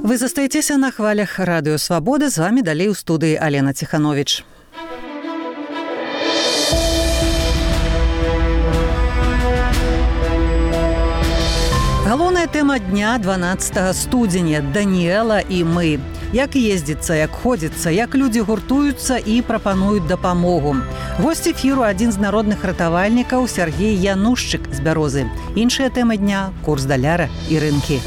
Вы застаецеся на хвалях радыё Свабода. З вами далей у студыі Алена Ціхановіч. Галоўная тэма дня 12 студзеня. Даніэла і мы. Як ездзіцца, як ходзіцца, як людзі гуртуюцца і прапануюць дапамогу. Госць эфіру адзін з народных ратавальнікаў Сергей Янушчык з Бярозы. Іншая тэма дня – курс даляра і рынкі.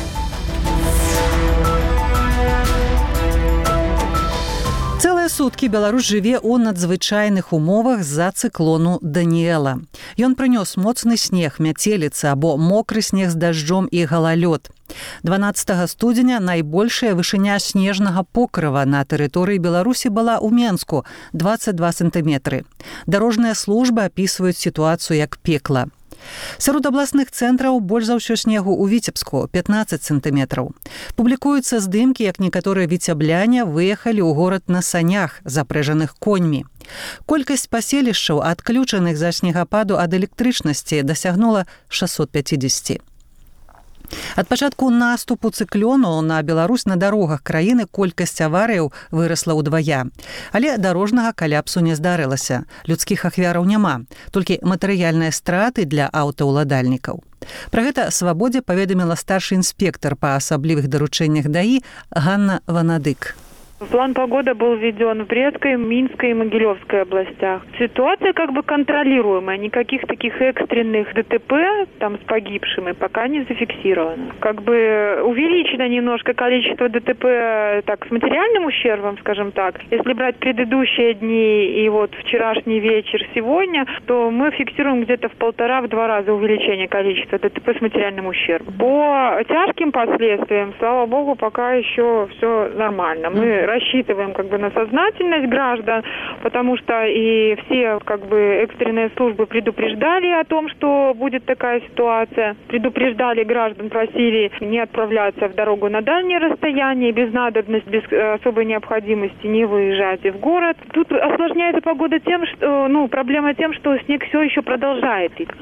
Цэлыя суткі Беларусь жыве ў надзвычайных умовах з-за цыклону Даніэла. Ён прынёс моцны снег, мяцеліца або мокры снег з дажджом і галалёд. 12 студзеня найбольшая вышыня снежнага покрыва на тэрыторыі Беларусі была ў Менску – 22 сантыметры. Дарожныя службы апісваюць сітуацыю як пекла. Сярод абласных цэнтраў больш за ўсё снегу ў Віцебску – 15 сантыметраў. Публікуюцца здымкі, як некаторыя віцябляне выехалі ў горад на санях, запрэжаных коньмі. Колькасць паселішчаў, адключаных за снегападу ад электрычнасці, дасягнула 650. Ад пачатку наступу цыклону на Беларусь на дарогах краіны колькасць аварыяў вырасла ўдвая. Але дарожнага каляпсу не здарылася. Людскіх ахвяраў няма, толькі матэрыяльныя страты для аўтаўладальнікаў. Пра гэта Свабодзе паведаміла старшы інспектар па асаблівых даручэннях ДАІ Ганна Ванадык. План погоды был введен в Брестской, Минской и Могилевской областях. Ситуация как бы контролируемая. Никаких таких экстренных ДТП там с погибшими пока не зафиксировано. Как бы увеличено немножко количество ДТП так с материальным ущербом, скажем так. Если брать предыдущие дни и вот вчерашний вечер сегодня, то мы фиксируем где-то в 1,5-2 раза увеличение количества ДТП с материальным ущербом. По тяжким последствиям, слава богу, пока еще все нормально. Мы рассчитываем как бы на сознательность граждан, потому что и все как бы экстренные службы предупреждали о том, что будет такая ситуация. Предупреждали граждан, просили не отправляться в дорогу на дальние расстояния, без надобности, без особой необходимости не выезжать в город. Тут осложняется погода тем, что, проблема тем, что снег все еще продолжает идти.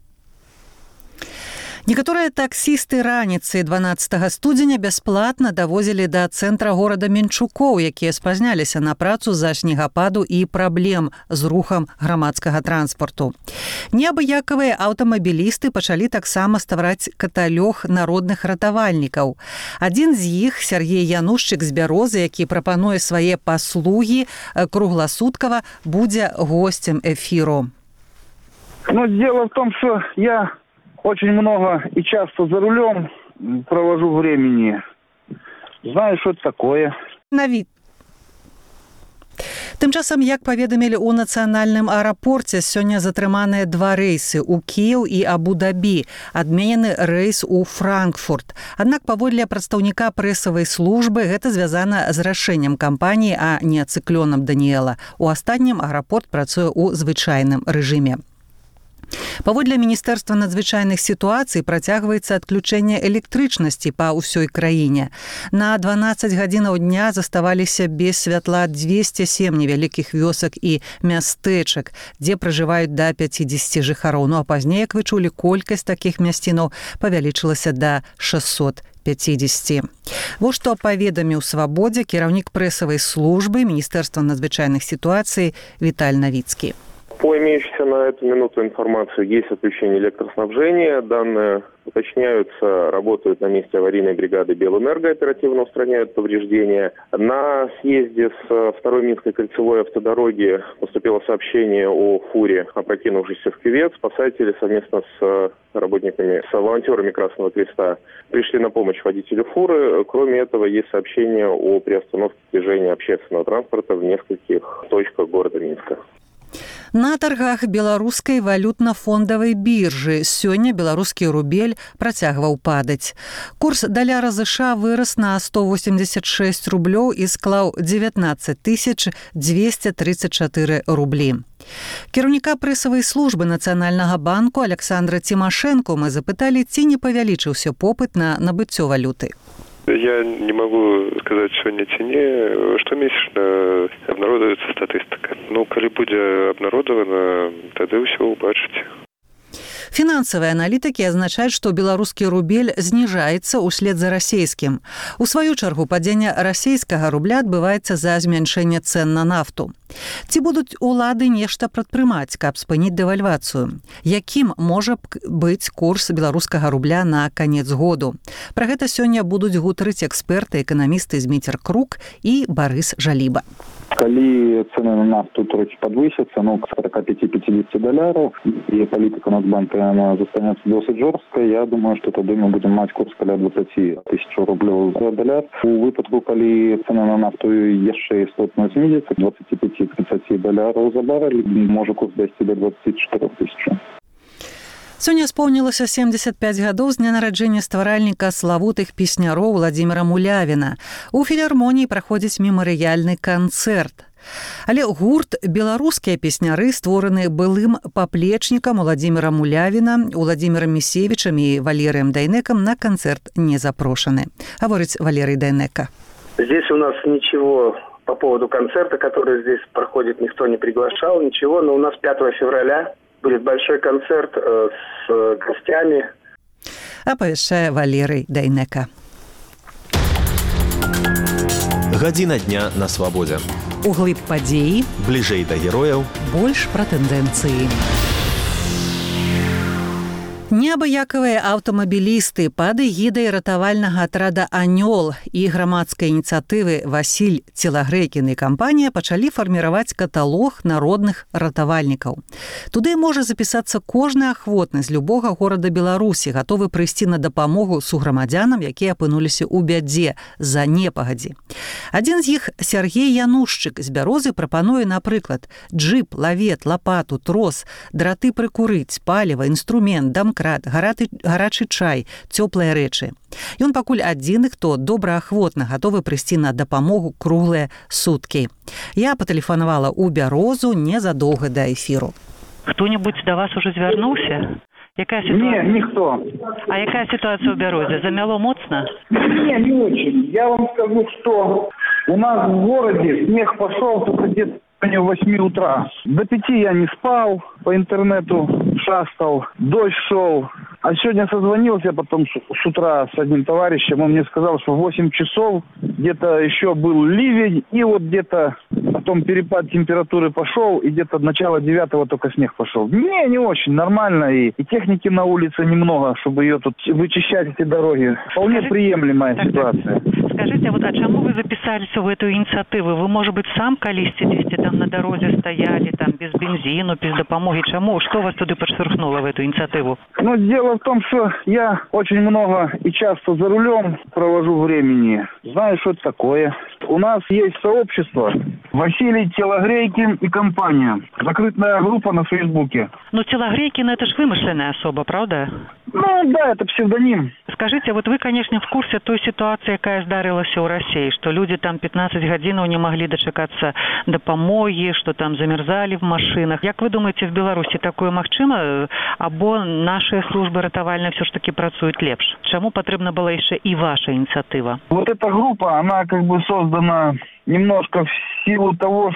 Некаторыя таксісты раніцай 12 студзеня бясплатна давозілі да цэнтра горада Менчукоў, якія спазняліся на працу з-за снегападу і праблем з рухам грамадскага транспарту. Неабыякавыя аўтамабілісты пачалі таксама ставаць каталёг народных ратавальнікаў. Адзін з іх, Сергей Янушчык з Бярозы, які прапануе свае паслугі кругласуткава, будзе госцем эфіру. Дело в том, что я очень много и часто за рулем провожу времени. Знаю, что это такое. Тым часам, як паведамілі ў нацыянальным аэрапорце, сёння затрыманыя 2 рэйсы ў Кіеў і Абу-Дабі, адменены рэйс у Франкфурт. Аднак, паводле прадстаўніка прэсавай службы, гэта звязана з рашэннем кампаніі, а не цыклонам Даніэла. У астатнім аэрапорт працуе ў звычайным рэжыме. Паводле Міністэрства надзвычайных сітуацый працягваецца адключэнне электрычнасці па ўсёй краіне. На 12 гадзінаў дня заставаліся без святла 207 невялікіх вёсак і мястэчак, дзе пражываюць да 50 жыхароў. А пазней, як вы чулі, колькасць такіх мясцінаў павялічылася да 650. Вось што паведаміў Свабодзе кіраўнік прэсавай службы Міністэрства надзвычайных сітуацый Віталь Навіцкі. По имеющейся на эту минуту информации есть отключение электроснабжения. Данные уточняются, работают на месте аварийной бригады Белэнерго, оперативно устраняют повреждения. На съезде с 2-й Минской кольцевой автодороги поступило сообщение о фуре, опрокинувшейся в кювет. Спасатели совместно с работниками, с волонтерами Красного Креста пришли на помощь водителю фуры. Кроме этого, есть сообщение о приостановке движения общественного транспорта в нескольких точках города Минска. На таргах беларускай валютна-фондавай біржы сёння беларускі рубель працягваў падаць. Курс даляра США вырас на 186 рублёў і склаў 19 234 рублі. Кіраўніка прэсавай службы Нацыянальнага банку Александра Тимошенко мы запыталі, ці не павялічыўся попыт на набыццё валюты. Я не могу сказать сегодня цене. Штомесячна обнародуется статистика. Калі будзе обнародована, тады ўсё убачыце. Фінансавыя аналітыкі азначаюць, што беларускі рубель зніжаецца ўслед за расейскім. У сваю чаргу падзенне расейскага рубля адбываецца за змяншэнне цэн на нафту. Ці будуць улады нешта прадпрымаць, каб спыніць дэвальвацыю? Якім можа быць курс беларускага рубля на канец году? Пра гэта сёння будуць гутарыць эксперты, эканамісты Зміцер Крук і Барыс Жаліба. Калі цены на нафту трохи подвысятся, к 45-50 долларов, и политика Нацбанка она застанется досить жорсткой, я думаю, что тогда мы будем мать курс каля 20 тысяч рублей за доллар. У выпадку, коли цены на нафту еще істотно знизится, 25-30 долларов за баррель, может курс дойти до 24 тысяч. Сёння споўнілася 75 гадоў з дня нараджэння стваральніка славутых песняроў Владзіміра Мулявіна. У філармоніі праходзіць мемарыяльны канцэрт. Але гурт «Беларускія песняры», створаны былым паплечнікам Владзіміра Мулявіна, Владзімірам Місевічам і Валерыем Дайнекам, на канцэрт не запрошаны. Гаворыць Валерый Дайнека. Здесь у нас ничего по поводу концерта, который здесь проходит, никто не приглашал, ничего. Но у нас 5 февраля будет большой концерт с гостями. Апавяшчае Валерый Дайнека. Гадзіна дня на свабодзе. Углыб падзеі. Бліжэй да герояў. Больш пра тэндэнцыі. Неабыякавыя аўтамабілісты пад эгідай ратавальнага атрада «Анёл» і грамадскай ініцыятывы «Васіль Целагрэкін» і кампанія пачалі фарміраваць каталог народных ратавальнікаў. Туды можа запісацца кожны ахвотны з любога горада Беларусі, гатовы прыйсці на дапамогу суграмадзянам, якія апынуліся ў бядзе за непагадзі. Адзін з іх, Сергей Янушчык з Бярозы, прапануе, напрыклад, джып, лавет, лапату, трос, драты прыкурыць, паліва, інструмент, дамкрат, гарачы чай, цёплыя рэчы. Ён пакуль адзіны, хто добраахвотна гатовы прыйсці на дапамогу круглыя суткі. Я патэлефанавала ў Бярозу незадоўга да эфіру. Хто-нибудь до вас уже звярнуўся? Якая ситуация? Нет, никто. А якая ситуация в Бярозе? Замяло моцно? Не очень. Я вам скажу, что у нас в городе снег пошел только где-то в 8 утра. До 5 я не спал, по интернету шастал, дождь шел. А сегодня созвонился потом с утра с одним товарищем, он мне сказал, что в 8 часов где-то еще был ливень, и вот где-то потом перепад температуры пошел, и где-то начало 9-го только снег пошел. Не очень нормально, и техники на улице немного, чтобы ее тут вычищать, эти дороги. Вполне приемлемая ситуация. Скажите, а чему вы записались в эту инициативу? Вы, может быть, сам колись там на дороге стояли, там без бензину, без допомоги? Чему? Что вас туда подштурхнуло в эту инициативу? Дело в том, что я очень много и часто за рулем провожу времени. Знаю, что это такое. У нас есть сообщество Василий Целагрэкін и компания. Закрытая группа на Фейсбуке. Целагрэкін — это ж вымышленная особа, правда? Да, это псевдоним. Скажите, вот вы, конечно, в курсе той ситуации, якая здарылася ў России, что люди там 15 гадзінаў не могли дачакацца дапамогі, что там замерзали в машинах. Як вы думаете, в Беларуси такое магчыма? Або наши службы ратавальныя все ж таки працуюць лепш? Чаму патрэбна была еще и ваша инициатива? Вот эта группа, она как бы создана немножко в силу того,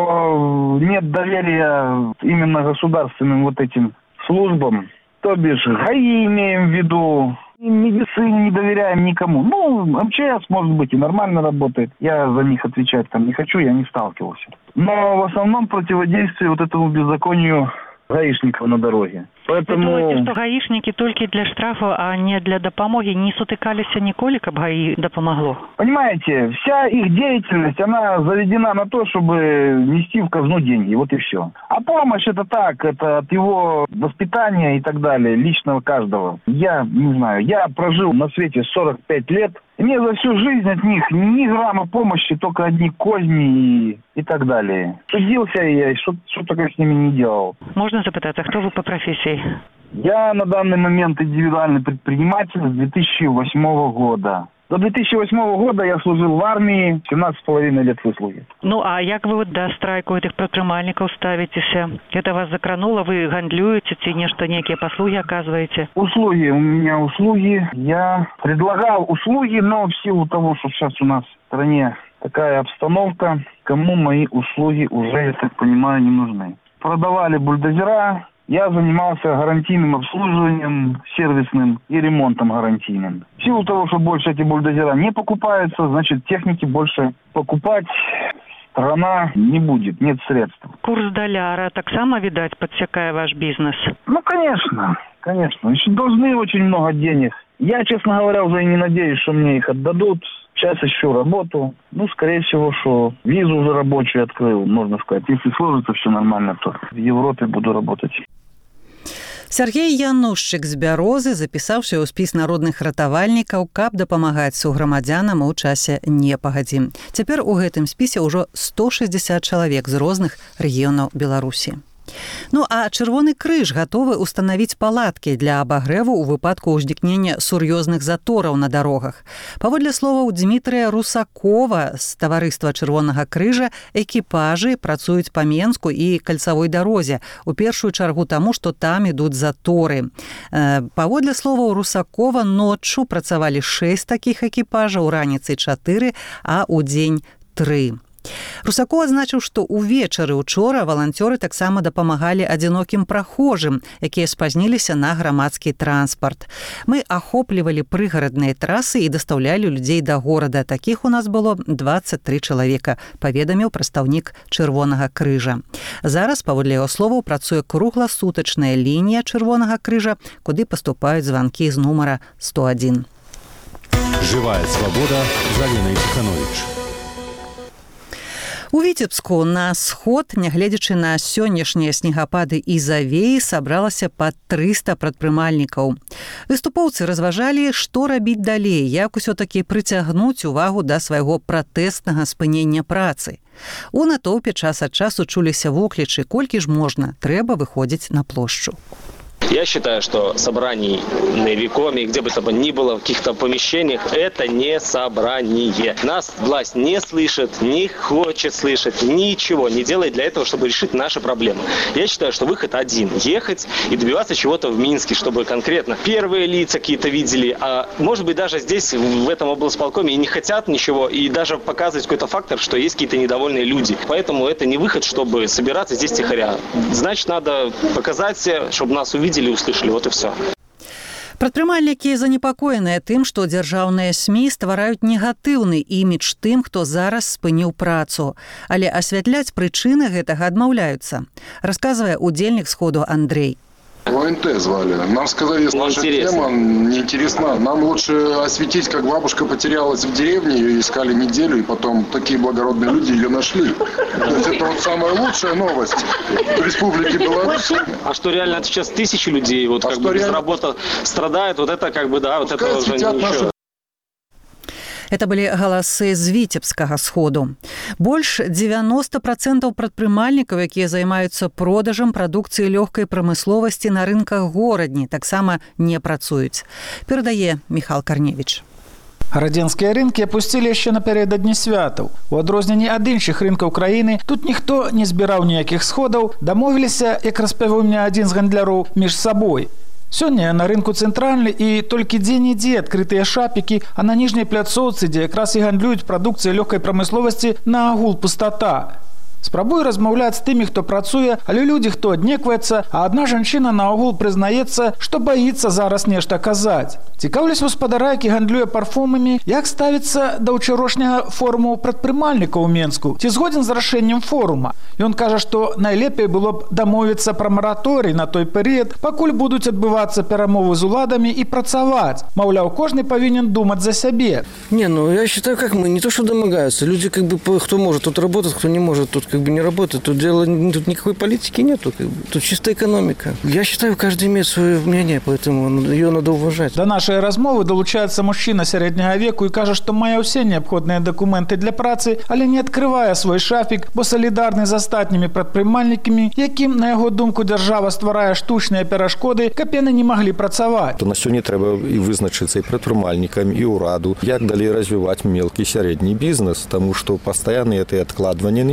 что нет доверия именно государственным вот этим службам. То бишь ГАИ имеем в виду, и медицине не доверяем никому. МЧС, может быть, и нормально работает. Я за них отвечать там не хочу, я не сталкивался. Но в основном противодействие вот этому беззаконию гаишников на дороге. Поэтому... Вы думаете, что гаишники только для штрафа, а не для допомоги, не сутыкались ніколі, каб ГАИ допомогло? Понимаете, вся их деятельность, она заведена на то, чтобы нести в казну деньги, вот и все. А помощь это так, это от его воспитания и так далее, личного каждого. Я не знаю, я прожил на свете 45 лет, и мне за всю жизнь от них ни грамма помощи, только одни козни и так далее. Судился я, и что только с ними не делал. Можно запытать, а кто вы по профессии? Я на данный момент индивидуальный предприниматель с 2008 года. До 2008 года я служил в армии, 17,5 лет выслуги. А як вы до страйку этих прадпрымальнікаў ставитеся? Это вас закрануло? Вы гандлюете, ці нешта, некие послуги оказываете? Услуги, у меня услуги. Я предлагал услуги, но в силу того, что сейчас у нас в стране такая обстановка, кому мои услуги уже, я так понимаю, не нужны. Продавали бульдозера, я занимался гарантийным обслуживанием сервисным и ремонтом гарантийным. В силу того, что больше эти бульдозера не покупаются, значит, техники больше покупать страна не будет, нет средств. Курс доляра таксама, видать, подсекая ваш бизнес? Ну, конечно. Еще должны очень много денег. Я, честно говоря, уже не надеюсь, что мне их отдадут. Сейчас ищу работу. Ну, скорее всего, что визу уже рабочую открыл, можно сказать. Если сложится все нормально, то в Европе буду работать. Сергей Янушчык з Бярозы запісаўся ў спіс народных ратавальнікаў, каб дапамагаць суграмадзянам у часе непагадзі. Цяпер у гэтым спісе ўжо 160 чалавек з розных рэгіёнаў Беларусі. Ну а Чырвоны крыж гатовы устанавіць палаткі для абагрэву ў выпадку ўзнікнення сур'ёзных затораў на дарогах. Паводле словаў Дмітрыя Русакова з таварыства Чырвонага крыжа, экіпажы працуюць па Менску і кальцавой дарозе, у першую чаргу таму, што там ідуць заторы. Паводле словаў Русакова, ноччу працавалі 6 такіх экіпажаў, раніцай 4, а ў дзень 3. Русаков адзначыў, што ўвечары учора валанцёры таксама дапамагалі адзінокім прахожым, якія спазніліся на грамадскі транспарт. Мы ахоплівалі прыгарадныя трасы і дастаўлялі людзей да горада. Такіх у нас было 23 чалавека, паведаміў прадстаўнік Чырвонага крыжа. Зараз, паводле яго словаў, працуе кругласутачная лінія Чырвонага крыжа, куды паступаюць званкі з нумара 101. Живая свобода з Аленай Тиханович. У Віцебску на сход, нягледзячы на сённяшнія снегапады і завеі, сабралася пад 300 прадпрымальнікаў. Выступоўцы разважалі, што рабіць далей, як усё-такі прыцягнуць увагу да свайго пратэстнага спынення працы. У натоўпе час ад часу чуліся воклічы, колькі ж можна, трэба выходзіць на плошчу. Я считаю, что собраний на Викоме, где бы то ни было, в каких-то помещениях, это не собрание. Нас власть не слышит, не хочет слышать, ничего не делает для этого, чтобы решить наши проблемы. Я считаю, что выход один. Ехать и добиваться чего-то в Минске, чтобы конкретно первые лица какие-то видели. А может быть, даже здесь, в этом облсполкоме, и не хотят ничего, и даже показывать какой-то фактор, что есть какие-то недовольные люди. Поэтому это не выход, чтобы собираться здесь тихоря. Значит, надо показать, чтобы нас увидели, услышали, вот и все. Прадпрымальнікі занепакоеныя тым, што дзяржаўныя СМІ ствараюць негатыўны імідж тым, хто зараз спыніў працу. Але асвятляць прычыны гэтага адмаўляюцца, расказвае удзельнік сходу Андрей. ОНТ звали. Нам сказали, что наша тема неинтересна. Нам лучше осветить, как бабушка потерялась в деревне, ее искали неделю, и потом такие благородные люди ее нашли. То есть это вот самая лучшая новость в Республике Беларусь. А что реально сейчас 1000 людей вот как бы без работы страдают, вот это как бы, да, вот это уже ничего. Это былі галасы з віцебскага сходу. Больш 90% прадпрымальнікаў, якія займаюцца продажам прадукцыі лёгкай прамысловасці на рынках горадні, таксама не працуюць. Перадае Міхал Карневіч. Гарадзенскія рынкі апусцілі яшчэ напярэдадні святаў. У адрозненні ад іншых рынкаў краіны тут ніхто не збіраў ніякіх сходаў, дамовіліся, як распавёў мне адзін з гандляроў, між сабой. Сёння на рынку цэнтральны і толькі дзе-нідзе адкрытыя шапікі, а на ніжняй пляцоўцы, дзе якраз і гандлююць прадукцыяй лёгкай прамысловасці, на агул пустата. Спрабую размаўляць з тымі, хто працуе, але людзі, хто аднекваецца, а адна жанчына наогул прызнаецца, што баіцца зараз нешта казаць. Цікаўлюсь гаспадара, які гандлюе парфумамі, як ставіцца да ўчарашняга форуму прадпрымальнікаў у Менску. Ці згодзін з рашэннем форума? Ён кажа, што найлепей было б дамовіцца пра мараторый на той перыяд, пакуль будуць адбывацца перамовы з уладамі і працаваць. Маўляў, кожны павінен думаць за сябе. Не, ну я считаю, как мы, не то что домогаются. Люди как бы, кто может тут работать, кто не может тут как бы не работает. Тут тут никакой политики нету, как бы. Тут чисто экономика. Я считаю, каждый имеет свое мнение, поэтому ее надо уважать. До нашей размовы долучаецца мужчына сярэдняга веку і кажа, што мае ўсе неабходныя дакументы для працы, але не адкрывае свой шафік, бо салідарны з астатнімі прадпрымальнікамі, якім, на яго думку, дзяржава стварае штучныя перашкоды, каб яны не маглі працаваць. То на сёння трэба і вызначыцца і прадпрымальнікам, і ўраду, як далей развіваць мелкі і сярэдні бізнес, таму што пастаянныя тыя адкладванні ні к чаму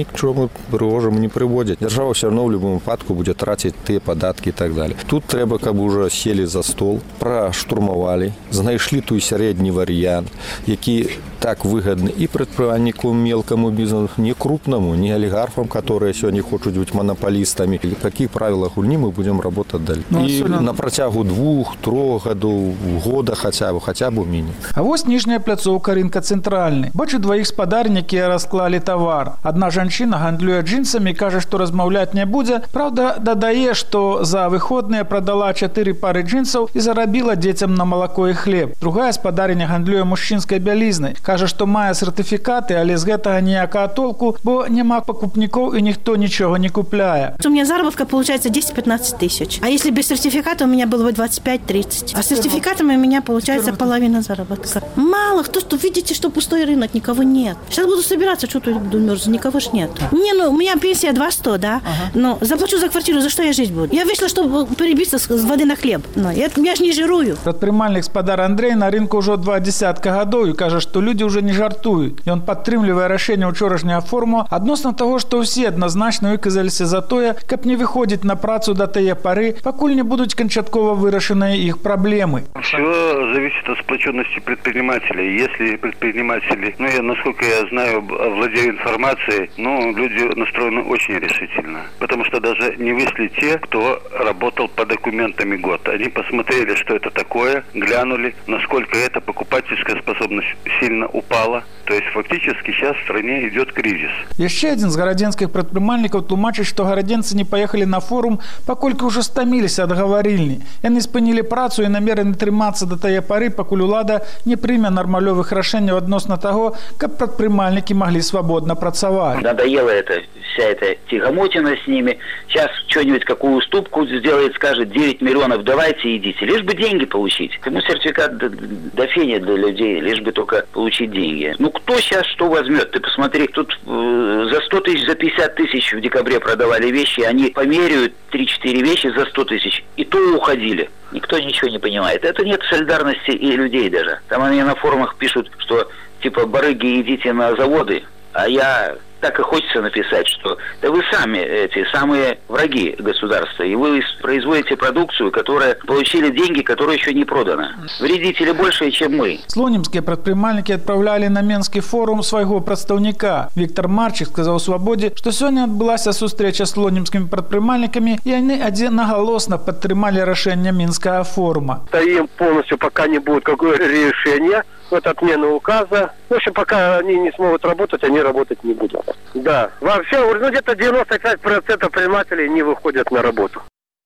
нічого пригожого не приводить. Держава все одно в будь-якому випадку буде тратити ті податки і так далі. Тут треба, каб уже сіли за стол, проштурмували, знайшли той середній варіант, який так вигідний і предпринимателю мелкому бізнесу, не крупному, не олігархам, які сьогодні хочуть бути монополістами. В яких правилах гульні ми будемо працювати далі. І на протягу 2-3 років, года хоча б мінімум. А ось ніжня пляцовка ринка центральний. Бачу двоїх спадарень, які розклали товар. Одна жінка гандлює джинсами і каже, що розмовляти не буде. Правда, додає, що за вихідні продала 4 пари джинсів і заробила дітям на молоко і хліб. Другая спадариня гандлює мужчинською білизною. Каже, що має сертифікати, але з цього ніякого толку, бо нема покупників і ніхто нічого не купляє. У меня заработка получается 10-15 тысяч. А если без сертификата, у меня было бы 25-30. А с сертификатами у меня получается половина заработка. Мало кто, что видите, что пустой рынок, никого нет. Сейчас буду собираться, что тут буду мерзнуть, никого ж нет. Не, ну, у меня пенсия 200, да? Но заплачу за квартиру, за что я жить буду? Я вышла, чтобы перебиться с воды на хлеб. Но я ж не жирую. Предпринимальник спадар Андрей на ринку уже 20 годов и каже, что люди уже не жартуют. И он підтримує рішення вчорашнього форуму відносно того, що всі однозначно виказалися за те, каб не виходить на працу до тієї пори, покуль не будуть кончатково вирішені їх проблеми. Все зависит от сплоченности предпринимателей. Если предприниматели, насколько я знаю, владеют информацией, люди настроены очень решительно. Потому что даже не вышли те, кто работал по документами год. Они посмотрели, что это такое, глянули, насколько эта покупательская способность сильно упала. То есть фактически сейчас в стране идет кризис. Еще один из городенских предпринимальников тлумачит, что городенцы не поехали на форум, покольки уже стомились от говорильни. Они спинили працу и намерены триматься до тієї пори, покуль улада не прийме нормальових рішень відносно того, как предпринимальники могли свободно працевать. Надоела вся эта тягомотина с ними. Сейчас что-нибудь, какую уступку сделает, скажет 9 миллионов, давайте идите. Лишь бы деньги получить. Ему сертификат до фени для людей, лишь бы только получить деньги. Кто сейчас что возьмет? Ты посмотри, тут за 100 тысяч, за 50 тысяч в декабре продавали вещи, они померяют 3-4 вещи за 100 тысяч, и то уходили. Никто ничего не понимает. Это нет солидарности и людей даже. Там они на форумах пишут, что типа барыги, идите на заводы, а я... Так и хочется написать, что да вы сами эти самые враги государства, и вы производите продукцию, которая получили деньги, которая еще не продана. Вредители больше, чем мы. Слонимские предпринимальники отправляли на Менский форум своего представника. Виктор Марчик сказал в «Свободе», что сегодня отбылась встреча с слонимскими предпринимальниками, и они одноголосно подтримали решение Минского форума. Им полностью пока не будет какое решение, отмена указа. В общем, пока они не смогут работать, они работать не будут. Да. Вообще, где-то 95% предпринимателей не выходят на работу.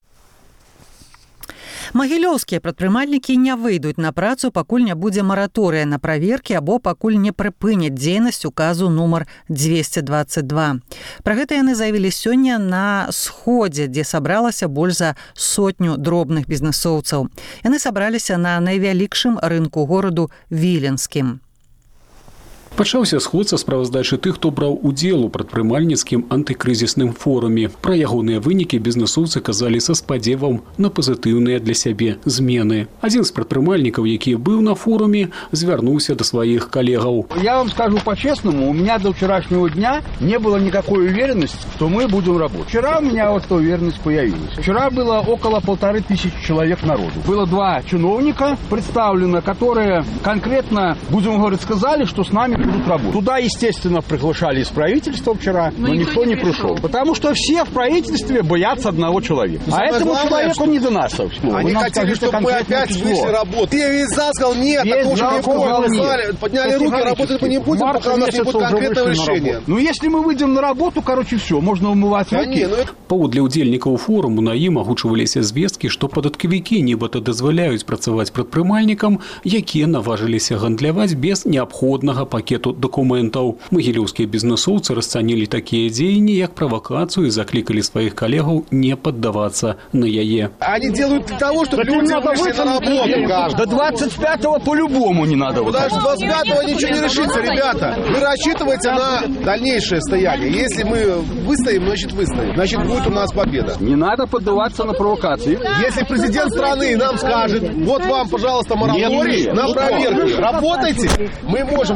Магілёўскія прадпрымальнікі не выйдуць на працу, пакуль не будзе мараторыя на праверкі або пакуль не прыпыняць дзейнасць указу нумар 222. Пра гэта яны заявілі сёння на сходзе, дзе сабралася больш за 100 дробных бізнэсоўцаў. Яны сабраліся на найвялікшым рынку гораду Віленскім. Пачаўся сход са справаздачы тых, хто браў удзел у прадпрымальніцкім антыкрызісным форуме. Пра ягоныя вынікі бізнэсоўцы казалі са спадзевам на пазітыўныя для сябе змены. Адзін з прадпрымальнікаў, які быў на форуме, звярнуўся да сваіх коллегаў. Я вам скажу по-честному, у меня до вчерашнего дня не было никакой уверенности, что мы будем работать. Вчера у меня вот эта уверенность появилась. Вчера было около 1500 человек народу. Было 2 чиновника представлено, которые конкретно, будем говорить, сказали, что с нами будут работать. Туда, естественно, приглашали из правительства вчера, но никто не пришел. Потому что все в правительстве боятся одного человека. А этому человеку не до нас совсем. Они хотели, чтобы мы опять вышли работать. Я весь зал сказал, нет, такого же не подняли руки, работать мы не будем, пока у нас не будет конкретного решения. Ну, если мы выйдем на работу, короче, все, можно умывать руки. Паводле ўдзельнікаў форуму на ім агучваліся звесткі, што падаткавікі нібыта дазваляюць працаваць прадпрымальнікам, якія наважыліся гандляваць без неабходнага пакету дакументаў. Магілёўскія бізнэсоўцы расцанілі такія дзеянні як правакацыю і заклікалі сваіх калегаў не паддавацца на яе. Они делают для того, чтобы люди вышли на работу. До 25-го по-любому не надо. Даже 25-го ничего не решится, ребята. Вы рассчитываете на дальнейшее стояние. Если мы выстоим, значит выстоим. Значит будет у нас победа. Не надо поддаваться на провокации. Если президент страны нам скажет, вот вам, пожалуйста, мораторий на проверку, работайте, мы можем, я думаю,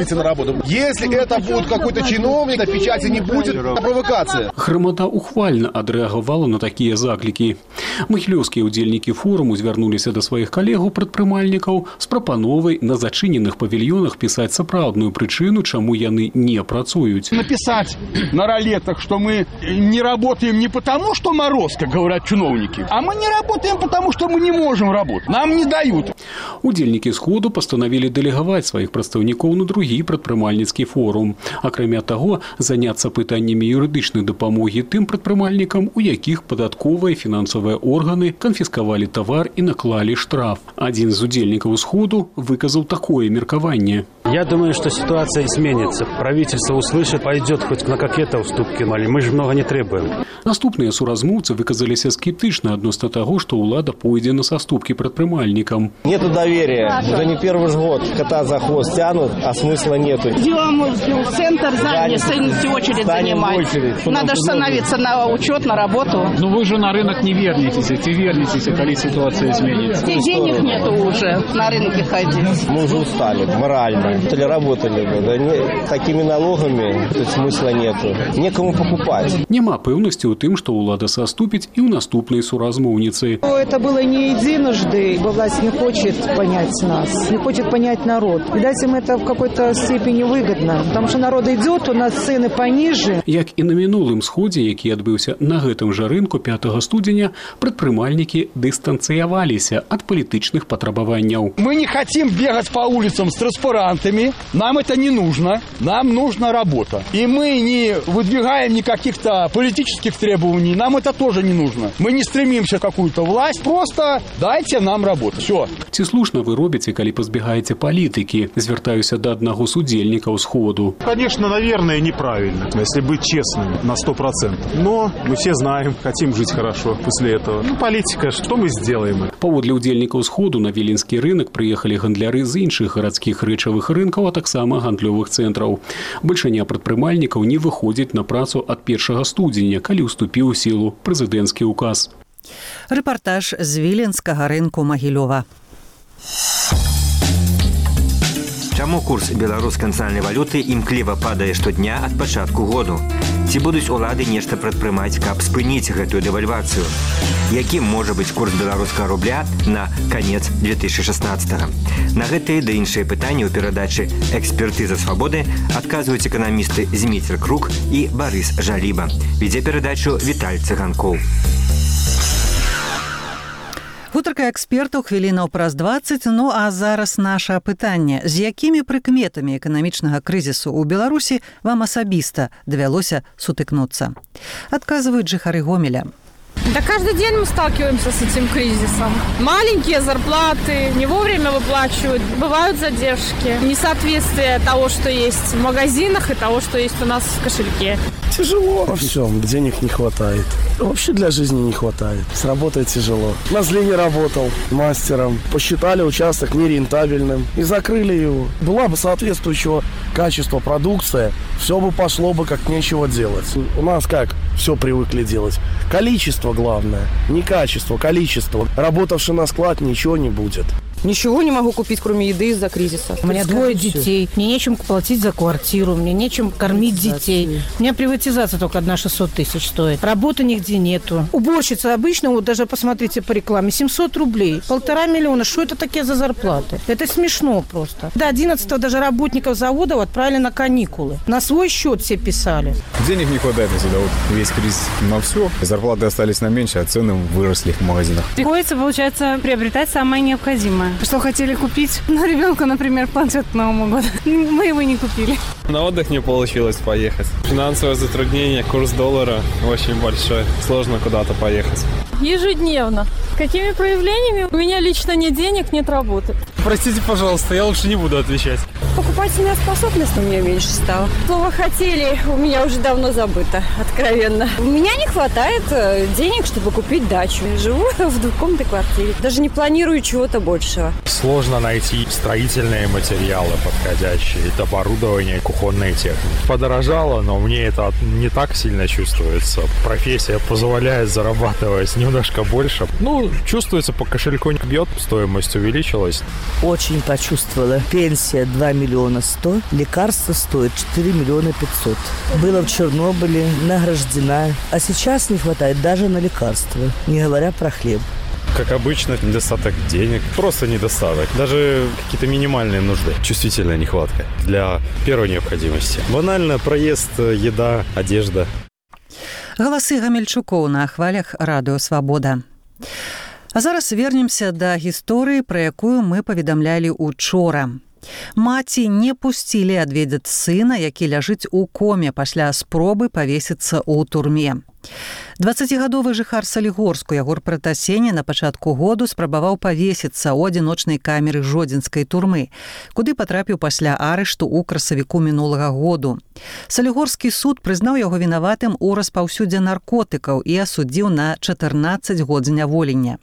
выйти на работу. Если это будет какой-то чиновник, на печати не будет, это провокация. Грамада ухвальна адрэагавала на такія заклікі. Магілёўскія ўдзельнікі форуму звярнуліся да сваіх калегаў-прадпрымальнікаў з прапановай на зачыненых павільёнах пісаць сапраўдную прычыну, чаму яны не працуюць. Написать на ролетах, что мы не работаем не потому, что мороз, как говорят чиновники, а мы не работаем потому, что мы не можем работать. Нам не дают. Удзельнікі сходу пастанавілі дэлегаваць сваіх прадстаўнікоў на другі прадпрымальніцкі форум. Акрамя таго, заняцца пытаннямі юрыдычнай дапамогі тым прадпрымальнікам, у якіх падатковыя фінансавыя органы канфіскавалі тавар і наклалі штраф. Адзін з удзельнікаў сходу выказаў такое меркаванне. Я думаю, что ситуация изменится. Правительство услышит, пойдет хоть на какие-то уступки, мы же много не требуем. Наступныя суразмоўцы выказаліся скептычна адносна таго, што ўлада пойдзе на саступкі прадпрымальнікам. Нету доверия. Уже не первый же год кота за хвост тянут, а смысла нету. Идем в центр, станете очередь занимать. Надо же становиться на учет, на работу. Но вы же на рынок не вернетесь, когда ситуация изменится. Денег нету уже на рынке ходить. Мы уже устали, морально. Работали бы, да, такими налогами тут смысла нету. Некому покупать. Нема пэўнасці ў тым, што ўлада саступіць і ў наступнай суразмоўніцы. Это было не единожды. Власть не хочет понять нас, не хочет понять народ. Видать, им это в какой-то степени выгодно, потому что народ идет, у нас цены пониже. Як і на мінулым сходзе, які адбыўся на гэтым жа рынку 5 студзеня, прадпрымальнікі дыстанцыяваліся ад палітычных патрабаванняў. Мы не хотим бегать по улицам с транспарантами. Нам это не нужно. Нам нужна работа. И мы не выдвигаем никаких-то политических требований. Нам это тоже не нужно. Мы не стремимся в какую-то власть. Просто дайте нам работу. Все. Ці слушна вы робіце, калі пазбегаеце палітыкі? Звяртаюся да аднаго з удзельнікаў сходу. Конечно, наверное, неправильно, если быть честным на 100%. Но мы все знаем, хотим жить хорошо после этого. Политика, что мы сделаем? Паводле удзельнікаў сходу на Віленскі рынок прыехалі гандляры з іншых гарадскіх рэчавых рынкаў, а таксама гандлёвых цэнтраў. Бальшыня прадпрымальнікаў не выходзіць на працу ад 1 студзеня, калі ўступіў у сілу прэзідэнцкі ўказ. Рэпартаж з Віленскага рынку Магілёва. Чаму курс беларускай нацыянальнай валюты імкліва падае штодня ад пачатку году? Ці будуць улады нешта прадпрымаць, каб спыніць гэтую дэвальвацыю? Якім можа быць курс беларускага рубля на канец 2016-го? На гэтыя ды іншыя пытанні ў перадачы «Экспертыза свабоды» адказваюць эканамісты Зміцер Крук і Барыс Жаліба. Вядзе перадачу Віталь Цыганкоў. Гутарка экспертаў хвілінаў праз 20, а зараз наша пытанне. З якімі прыкметамі эканамічнага крызісу ў Беларусі вам асабіста давялося сутыкнуцца? Адказваюць жыхары Гомеля. Да каждый день мы сталкиваемся с этим кризисом. Маленькие зарплаты, не вовремя выплачивают, бывают задержки, несоответствие того, что есть в магазинах, и того, что есть у нас в кошельке. Тяжело во всем, денег не хватает. Вообще для жизни не хватает. С работой тяжело. На злине работал мастером. Посчитали участок нерентабельным и закрыли его. Была бы соответствующего качества продукция, все бы пошло бы как нечего делать. У нас как все привыкли делать? Количество главное, не качество, количество. Работавший на склад ничего не будет. Ничего не могу купить, кроме еды из-за кризиса. У меня 2 детей. Мне нечем платить за квартиру, мне нечем кормить детей. У меня приватизация только 600 тысяч стоит. Работы нигде нету. Уборщица обычно, вот даже посмотрите по рекламе, 700 рублей. 1,5 миллиона. Что это такие за зарплаты? Это смешно просто. До 11-го даже работников заводов отправили на каникулы. На свой счет все писали. Денег не хватает всегда. Вот весь кризис на все. Зарплаты остались на меньше, а цены выросли в магазинах. Приходится, получается, приобретать самое необходимое. Что хотели купить? Ну, ребенку, например, планшет к Новому году. Мы его не купили. На отдых не получилось поехать. Финансовое затруднение, курс доллара очень большой. Сложно куда-то поехать. Ежедневно. Какими проявлениями? У меня лично нет денег, нет работы. Простите, пожалуйста, я лучше не буду отвечать. Покупательная способность у меня меньше стала. Слово «хотели» у меня уже давно забыто. От откровенно. У меня не хватает денег, чтобы купить дачу. Живу в двухкомнатной квартире. Даже не планирую чего-то большего. Сложно найти строительные материалы подходящие, оборудование, кухонные техники. Подорожало, но мне это не так сильно чувствуется. Профессия позволяет зарабатывать немножко больше. Чувствуется по кошельку не бьет, стоимость увеличилась. Очень почувствовала. Пенсия 2 миллиона 100, лекарства стоят 4 миллиона 500. Была в Чернобыле, награждена. А сейчас не хватает даже на лекарства, не говоря про хлеб. Как обычно, недостаток денег, просто недостаток. Даже какие-то минимальные нужды. Чувствительная нехватка для первой необходимости. Банально проезд, еда, одежда. Галасы гамельчукоў на хвалях радыё «Свабода». А зараз вернемся да гісторыі, пра якую мы паведамлялі учора. Маці не пусцілі адведзяць сына, які ляжыць у коме пасля спробы павесіцца ў турме. 20-гадовы жыхар Салігорску Ягор Пратасеня на пачатку году спрабаваў павесіцца ў адзіночнай камеры жодзінскай турмы, куды патрапіў пасля арышту ў красавіку мінулага году. Салігорскі суд прызнаў яго вінаватым у распаўсюдзе наркотыкаў і асудзіў на 14 год зняволення.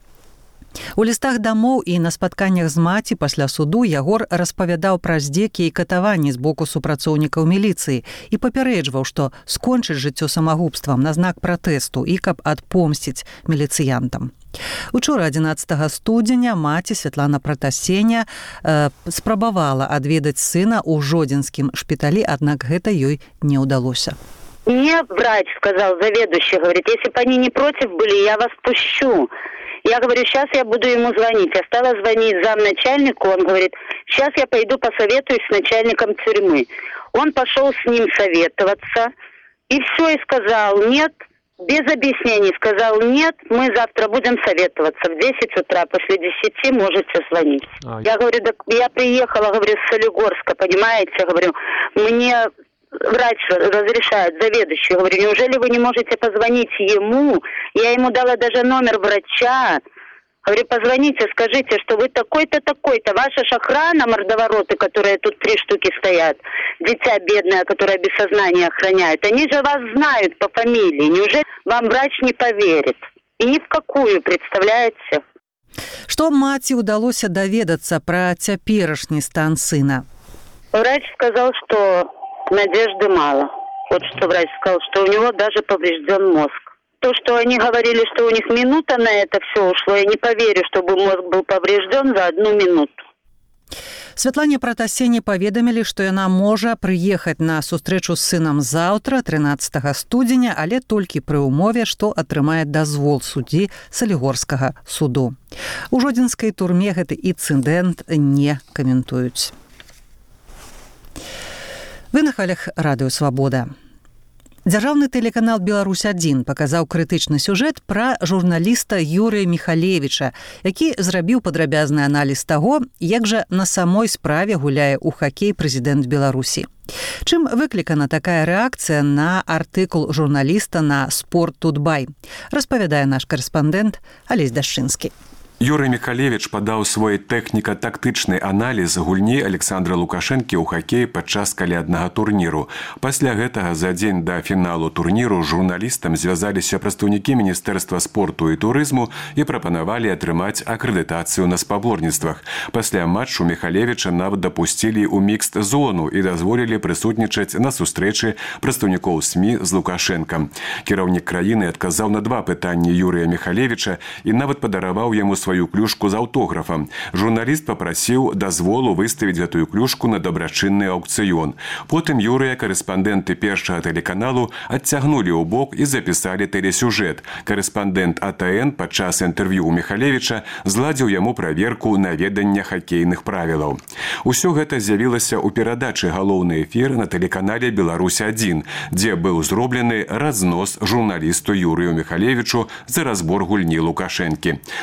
У лістах дамоў і на спатканнях з маці пасля суду Ягор распавядаў пра здзекі і катаванні з боку супрацоўнікаў міліцыі і папярэджваў, што скончыць жыццё самагубствам на знак пратэсту і каб адпомсціць міліцыянтам. Учора 11 студзеня маці Святлана Пратасеня спрабавала адведаць сына ў жодзінскім шпіталі, аднак гэта ёй не ўдалося. Мне врач сказал, заведующий, говорит, если бы они не против были, я вас пущу. Я говорю, сейчас я буду ему звонить. Я стала звонить замначальнику, он говорит, сейчас я пойду посоветуюсь с начальником тюрьмы. Он пошел с ним советоваться и все, и сказал нет, без объяснений сказал нет, мы завтра будем советоваться. В 10 утра, после 10 можете звонить. Я говорю, да, я приехала, говорю, с Солигорска, понимаете, говорю, мне... Врач разрешает, заведующий, говорю, неужели вы не можете позвонить ему? Я ему дала даже номер врача. Говорю, позвоните, скажите, что вы такой-то, такой-то. Ваша ж охрана, мордовороты, которые тут 3 штуки стоят, дитя бедное, которое без сознания охраняет, они же вас знают по фамилии. Неужели вам врач не поверит? И ни в какую, представляете? Што маці ўдалося даведацца пра цяперашні стан сына? Врач сказал, что... надежды мало. Вот что врач сказал, что у него даже поврежден мозг. То, что они говорили, что у них минута на это все ушло, я не поверю, чтобы мозг был поврежден за 1 минуту. Святлане Пратасені паведамілі, што яна можа прыехаць на сустрэчу з сынам заўтра, 13 студзеня, але толькі пры ўмове, што атрымае дазвол суддзі Салігорскага суду. У жодзінскай турме гэты інцыдэнт не каментуюць. Вы на хвалях радыё «Свабода». Дзяржаўны тэлеканал «Беларусь-1» паказаў крытычны сюжэт пра журналіста Юрыя Міхалевіча, які зрабіў падрабязны аналіз таго, як жа на самой справе гуляе ў хакей прэзідэнт Беларусі. Чым выклікана такая рэакцыя на артыкул журналіста на «Спорт Тутбай», распавядае наш карэспандэнт Алесь Дашчынскі. Юрый Михалевич падаў свой тэхніка-тактычны аналіз гульні Александра Лукашэнкі ў хакеі падчас каляднага турніру. Пасля гэтага за дзень да фіналу турніру з журналістам звязаліся прадстаўнікі Міністэрства спорту і турызму і прапанавалі атрымаць акрэдытацыю на спаборніцтвах. Пасля матчу Михалевіча нават дапусцілі ў мікст-зону і дазволілі прысутнічаць на сустрэчы прадстаўнікоў СМІ з Лукашэнкам. Кіраўнік краіны адказаў на 2 пытанні Юрыя Михалевіча і нават падараваў яму сваю клюшку з аўтографам. Журналіст папрасіў дазволу выставіць гэтую клюшку на дабрачынны аўкцыён. Потым Юрыя карэспандэнты першага тэлеканалу адцягнулі ў бок і запісалі тэлесюжэт. Карэспандэнт АТН падчас інтэрв'ю ў Михалевіча зладзіў яму праверку на веданне хакейных правілаў. Усё гэта з'явілася ў перадачы «Галоўны эфір» на тэлеканале «Беларусь-1», дзе быў зроблены разнос журналісту Юрыю Михалевічу за разбор гульні Лукашэнкі. Пракаментаваў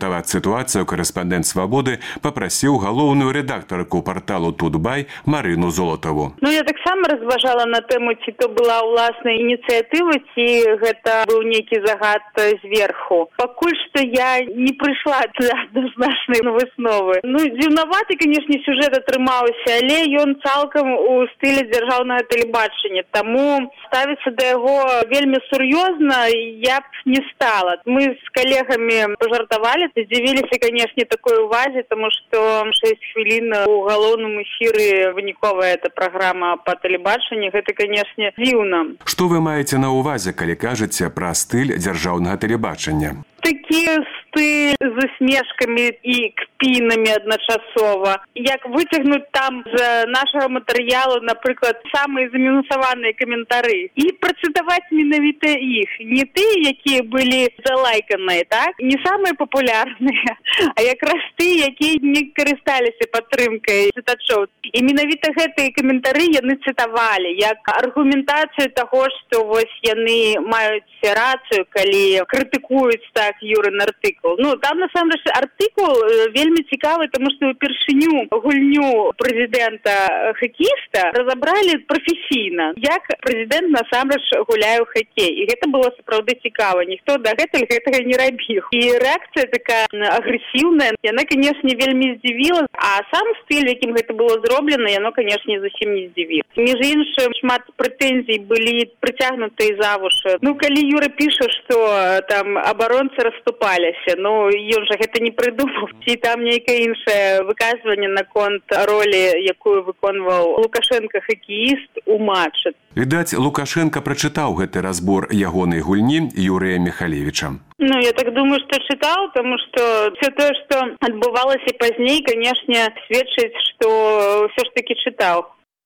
пракаментаваць сітуацыю корэспандэнт «Свабоды» папрасіў галоўную рэдактарку парталу «Тутбай» Марыну Золатаву. Я таксама разважала на тэму, ці то была ўласная ініцыятыва, ці гэта быў нейкі загад зверху. Пакуль што я не прыйшла да адназначнай высновы. Дзіўнаваты, канешне, сюжэт атрымаўся, але ён цалкам у стылі дзяржаўнага тэлебачання. Таму ставіцца да яго вельмі сур'ёзна я б не стала. Мы з калегамі пажартавалі, здзівіліся, канешне, такой увазе, таму што 6 хвілін у галоўным эфіры выніковая эта праграма па тэлебачанні. Гэта, канешне, дзіўна. Што вы маеце на ўвазе, калі кажаце пра стыль дзяржаўнага тэлебачання? Такі стыль з усмешкамі і кпінамі адначасова. Як выцягнуць там з нашага матэрыялу, напрыклад, самыя замінусаваныя каментары і працытаваць менавіта іх. Не тыя, якія былі залайканыя, так? Не самыя папулярныя, а якраз тыя, якія не карысталіся падтрымкай чытачоў. І менавіта гэтыя каментары яны цытавалі, як аргументацыю таго, што вось яны маюць рацыю, калі крытыкуюць так Юрын артыкул. Там, насамрэч, артыкул вельмі цікавы, таму што ўпершыню гульню прэзідэнта хакеіста разабралі прафесійна, як прэзідэнт насамрэч гуляе ў хакей. І гэта было сапраўды цікава. Ніхто дагэтуль гэтага не рабіў. І рэакцыя такая агрэсіўная, яна, канешне, вельмі здзівіла, а сам стыль, якім гэта было зроблена, яно, канешне, зусім не здзівіла. Між іншым, шмат прэтэнзій былі прыцягнутыя за вушы. Калі Юра піша, што там абаронцы расступаліся, ён жа гэта не прыдумаў. Ці там нейкае іншае выказванне наконт ролі, якую выконваў Лукашенко хакеіст у матчы. Відаць, Лукашенко прачытаў гэты разбор ягонай гульні Юрыя Михалевіча. Я так думаю, што чытаў, таму што все тое, што адбывалася пазней, канешне, сведчыць, што ўсё ж такі чытаў.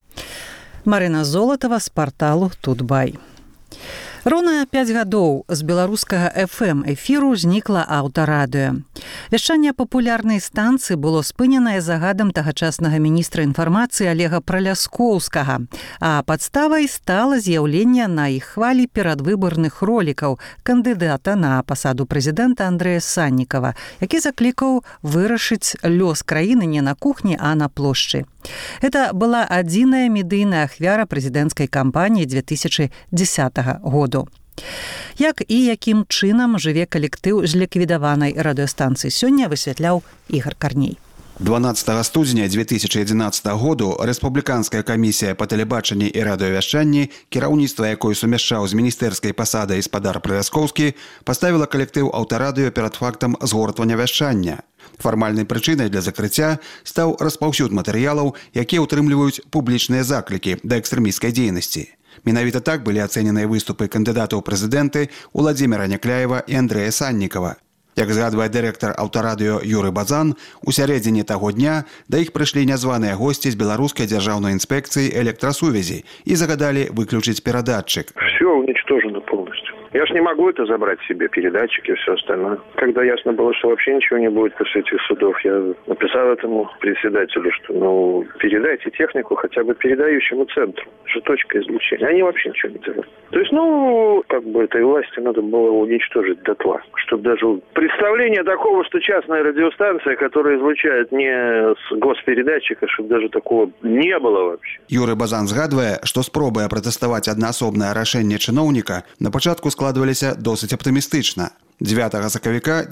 Марына Золатава з парталу «Тутбай». Роўна 5 гадоў з беларускага FM-эфіру знікла аўтарадыё. Вяшчанне папулярнай станцыі было спыненае загадам тагачаснага міністра інфармацыі Олега Праляскоўскага, а падставай стала з'яўленне на іх хвалі перадвыбарных ролікаў кандыдата на пасаду прэзідэнта Андрэя Саннікава, які заклікаў вырашыць лёс краіны не на кухні, а на плошчы. Гэта была адзіная медыйная ахвяра прэзідэнцкай кампаніі 2010 году. Як і якім чынам жыве калектыў з ліквідаванай радыёстанцыі, сёння высвятляў Ігор Карней. 12 студзеня 2011 году Рэспубліканская камісія па тэлебачанні і радыёвяшчанні, кіраўніцтва якой сумяшчаў з міністэрскай пасадай спадар Праляскоўскі, паставіла калектыў аўтарадыё перад фактам згортвання вяшчання. Фармальнай прычынай для закрыцця стаў распаўсюд матэрыялаў, якія ўтрымліваюць публічныя заклікі да экстрэмісцкай дзейнасці. Менавіта так былі ацэненыя выступы кандыдатаў прэзідэнты Уладзіміра Някляева і Андрэя Саннікава. Як згадвае дырэктар аўтарадыё Юры Базан, у сярэдзіне таго дня да іх прыйшлі нязваныя госці з беларускай дзяржаўнай інспекцыі электрасувязі і загадалі выключыць перадатчык. Все уничтожено полностью. Я ж не могу это забрать себе, передатчики и все остальное. Когда ясно было, что вообще ничего не будет после этих судов, я написал этому председателю, что передайте технику хотя бы передающему центру. Это же точка излучения. Они вообще ничего не делают. То есть, этой власти надо было уничтожить дотла. Чтобы даже представление такого, что частная радиостанция, которая излучает не с госпередатчика, чтобы даже такого не было вообще. Юры Базан згадвае, што спробы пратэставаць аднаасобнае рашэнне чыноўніка на пачатку складваліся досыць аптымістычна. 9 сакавіка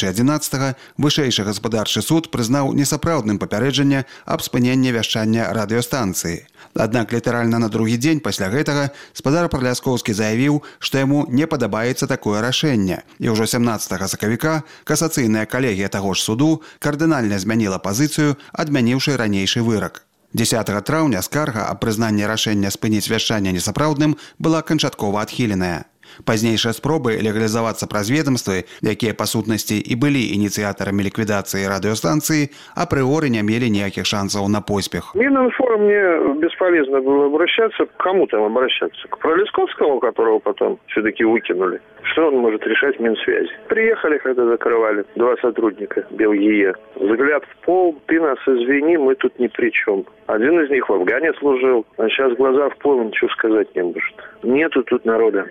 2011 вышэйшы гаспадарчы суд прызнаў несапраўдным папярэджанне аб спыненні вяшчання радыёстанцыі. Аднак літаральна на другі дзень пасля гэтага спадар Праляскоўскі заявіў, што яму не падабаецца такое рашэнне. І ўжо 17 сакавіка касацыйная калегія таго ж суду кардынальна змяніла пазіцыю, адмяніўшы ранейшы вырак. 10 траўня скарга аб прызнанні рашэння спыніць вяшчанне несапраўдным была канчаткова адхіленая. Пазнейшыя спробы легалізавацца праз ведомствы, якія па сутнасці і былі ініцыятарамі ліквідацыі радыёстанцыі, апрыоры не мелі ніякіх шансаў на поспех. Мининформ мне бесполезно было обращаться. К кому там обращаться? К Пролесковскому, которого потом все-таки выкинули. Что он может решать Минсвязи? Приехали, когда закрывали 2 сотрудника БелГИЕ. Взгляд в пол. Ты нас извини, мы тут ни при чем. Один из них в Афгане служил, а сейчас глаза в пол, ничего сказать не может. Нету тут народа. Здесь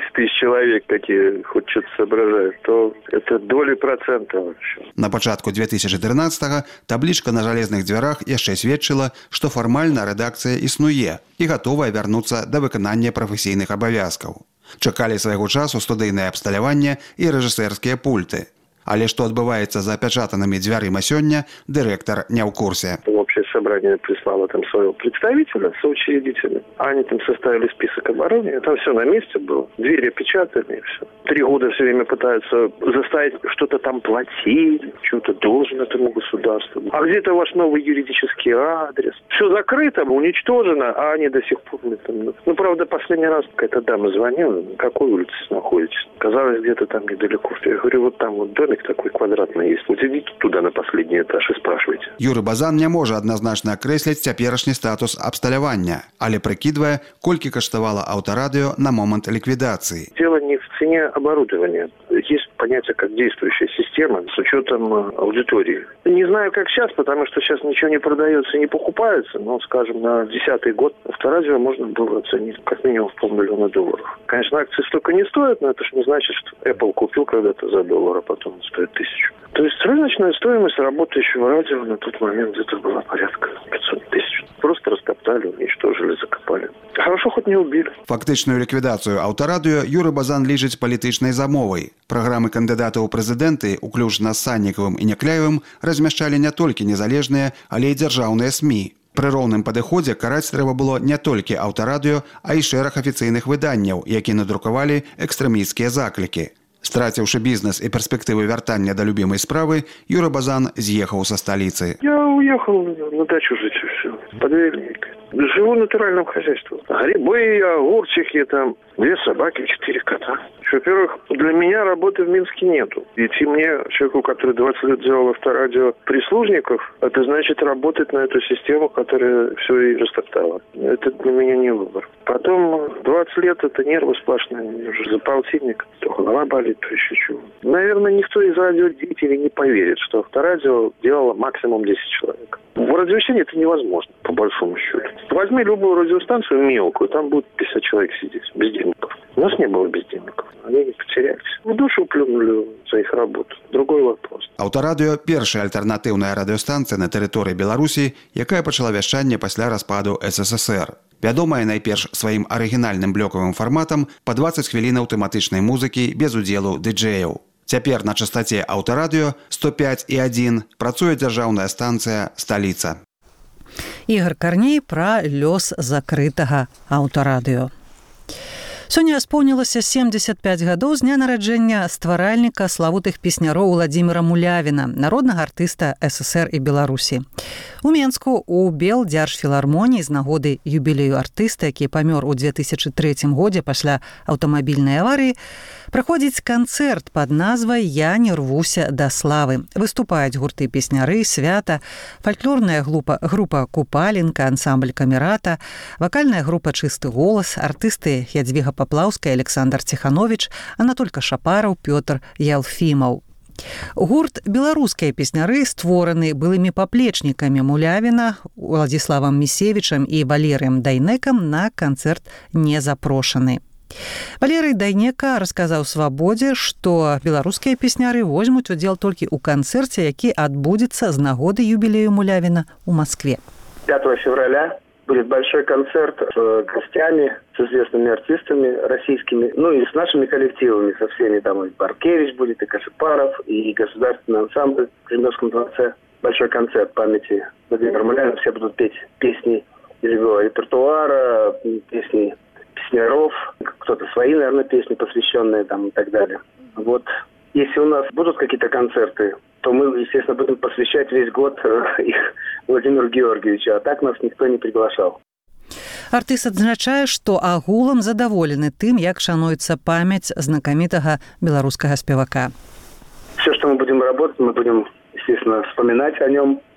тысяч человек, какие хоть что-то соображают, то это доли процента вообще. На пачатку 2014-го таблічка на жалезных дзвярах яшчэ сведчыла, што фармальна рэдакцыя існуе і гатовая вярнуцца да выканання прафесійных абавязкаў. Чакалі свайго часу студыйнае абсталяванне і рэжысэрскія пульты. Але што адбываецца за апячатанымі дзвярыма сёння, дырэктар не ў курсе. Общее собрание прислало там своего представителя, соучредителя. Они там составили список оборудования, там все на месте было. Двери опечатаны и все. 3 года все время пытаются заставить что-то там платить, что-то должен этому государству. А где-то ваш новый юридический адрес. Все закрыто, уничтожено, а они до сих пор... Ну, правда, последний раз какая-то дама звонила, на какой улице находитесь? Казалось, где-то там недалеко. Я говорю, вот там вот домик такой квадратный есть. Вот идите туда на последний этаж и спрашивайте. Юры Базан не можа адназначна акрэсліць цяперашні статус абсталявання, але прыкідвае, колькі каштавала аўтарадыё на момант ліквідацыі. Дело не в цене оборудования. Есть понятие как действующая система с учетом аудитории. Не знаю, как сейчас, потому что сейчас ничего не продается и не покупается, но, скажем, на 2010 год авторадио можно было оценить как минимум в $500 000. Конечно, акции столько не стоят, но это же не значит, что Apple купил когда-то за $1, а потом он стоит 1000. То есть рыночная стоимость работающего радио на тот момент где-то была порядка 500 000. Просто растоптали, уничтожили, закопали. Хорошо, хоть не убили. Фактычную ліквідацыю аўтарадыё Юры Базан лічыць палітычнай замовай. Праграмы кандыдатаў у прэзідэнты, уключна з Саннікавым і Някляевым, размяшчалі не толькі незалежныя, але і дзяржаўныя СМІ. Пры роўным падыходзе караць трэба было не толькі аўтарадыё, а і шэраг афіцыйных выданняў, якія надрукавалі экстрэмісцкія заклікі. Страціўшы бізнес і перспектывы вяртання да любімай справы, Юра Базан з'ехаў са сталіцы. Я уехал на дачу жить, и все. Под Вельникой. Живу натуральным хозяйством. Грибы, огурчики, там 2 собаки, 4 кота. Во-первых, для меня работы в Минске нету. Идти мне, человеку, который 20 лет делал авторадио прислужников, это значит работать на эту систему, которая все и растоптала. Это для меня не выбор. Потом 20 лет это нервы сплошные. Уже за полтинник. То голова болит, то еще чего. Наверное, никто из радиодеятелей не поверит, что авторадио делало максимум 10 человек. В радиовещании это невозможно, по большому счету. Возьми любую радиостанцию мелкую, там будет 50 человек сидеть, бездельников. У нас не было бездельников. Они не потерялись. В душу плюнули за их работу. Другой вопрос. Аўтарадыё – першая альтэрнатыўная радыёстанцыя на тэрыторыі Беларусі, якая пачала вяшчанне пасля распаду СССР. Вядомая найперш сваім арыгінальным блёкавым фарматам па 20 хвілінаў тэматычнай музыкі без удзелу дыджэяў. Цяпер на частаце аўтарадыё 105,1 працуе дзяржаўная станцыя «Сталіца». Ігор Карней пра лёс закрытага аўтарадыё. Сёння споўнілася 75 гадоў з дня нараджэння стваральніка славутых песняроў Владзіміра Мулявіна, народнага артыста СССР і Беларусі. У Менску у Белдзяржфілармоніі з нагоды юбілею артыста, які памёр у 2003 годзе пасля аўтамабільнай аварыі, праходзіць канцэрт пад назвай «Я не рвуся да славы». Выступаюць гурты песняры, свята, фальклорная група «Купаленка», ансамбль «Камерата», вакальная група «Чысты голас», артысты Ядзвіга Паплаўская, Александр Ціхановіч, Анатолька Шапараў, Пётр Ялфімаў. Гурт «Беларускія песняры» створаны былымі паплечнікамі Мулявіна, Владзіславам Місевічам і Валерыем Дайнекам, на канцэрт не запрошаны. Валерый Дайнека расказаў «Свабодзе», што беларускія песняры возьмуць удзел толькі ў канцэрце, які адбудзецца з нагоды юбілею Мулявіна ў Маскве. 5 февраля будет большой концерт с гостями, с известными артистами российскими, ну и с нашими коллективами, со всеми, там и Баркевич будет, и Кашипаров, и государственный ансамбль в Кремлевском дворце. Большой концерт памяти Владимира Мулявина, все будут петь песни из его репертуара, песни песняров, кто-то свои, наверное, песни, посвященные там и так далее. Вот. Если у нас будут какие-то концерты, то мы, естественно, будем посвящать весь год их Владимиру Георгиевичу, а так нас никто не приглашал. Артыст адзначае, што агулам задаволены тым, як шануецца памяць знакамітага беларускага спевака. Все, что мы будем работать, мы будем, естественно, вспоминать о нем,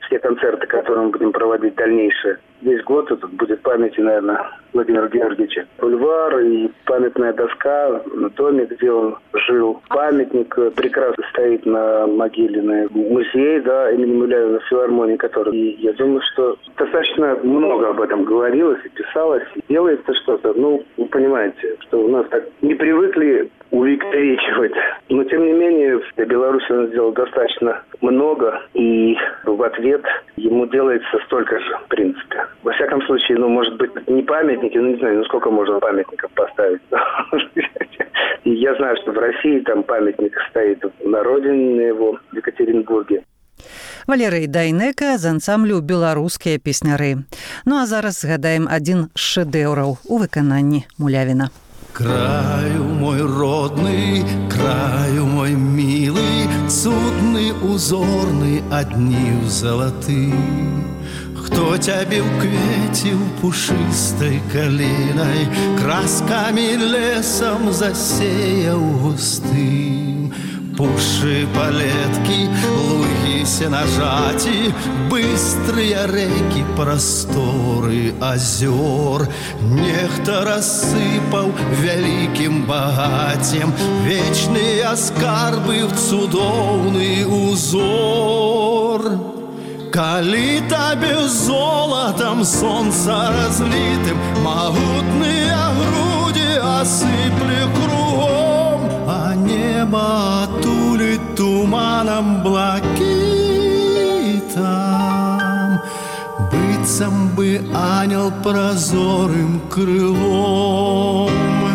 все концерты, которые мы будем проводить дальнейшие. Весь год тут будет памяти, наверное, Владимира Георгиевича. Бульвар и памятная доска на доме, где он жил. Памятник прекрасно стоит на могиле, музей, да, имени Муляева, филармонии, который. И я думаю, что достаточно много об этом говорилось и писалось, и делается что-то. Ну, вы понимаете, что у нас так не привыкли увековечивать. Но, тем не менее, для Беларуси он сделал достаточно много, и в ответ ему делается столько же, в принципе. Во всяком случае, может быть, не памятники, не знаю, сколько можно памятников поставить. И я знаю, что в России там памятник стоит на родине его, в Екатеринбурге. Валерый Дайнека з ансамблю «Беларускія песняры». Ну а зараз згадаем адзін з шэдэўраў у выкананні Мулявіна. Краю мой родный, краю мой милый, цудный, узорный, однив золотый. Хто цябе ўкветіў пушыстай калінай, краскамі лесам засеяў густым. Пушы палеткі, лугі сенажаці, быстрыя рэкі, прасторы азёр. Нехта рассыпаў вялікім багаццем вечныя скарбы в цудоўны узор. Калі табе золотам сонца разлітым магутныя грудзі асыпле кругом, а неба атуліць туманам блакітам, быццам бы ангел празорым крылом.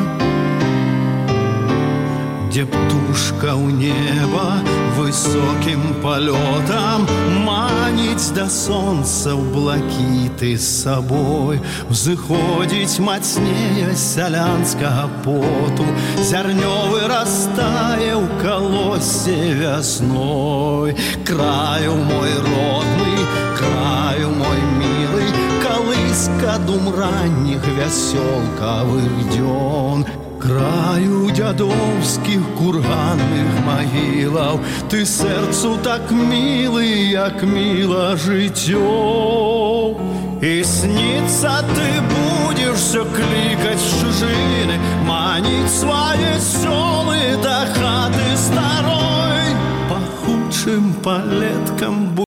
Дзе птушка ў неба высокім палётам маніць да сонца ў блакіты з сабой. Узыходзіць мацнее сялянскага поту, зярнёвы растае ў калосе вясной. Краю мой родны, краю мой милый, калыска дум ранніх вясёлкавых дзён. Краю дзядоўскіх курганных магілаў, ты сэрцу так мілы, як міла жыццё. І снится ты будешь все кликать з чужины, маніць свае сёлы да хаты старой. Пахучым палеткам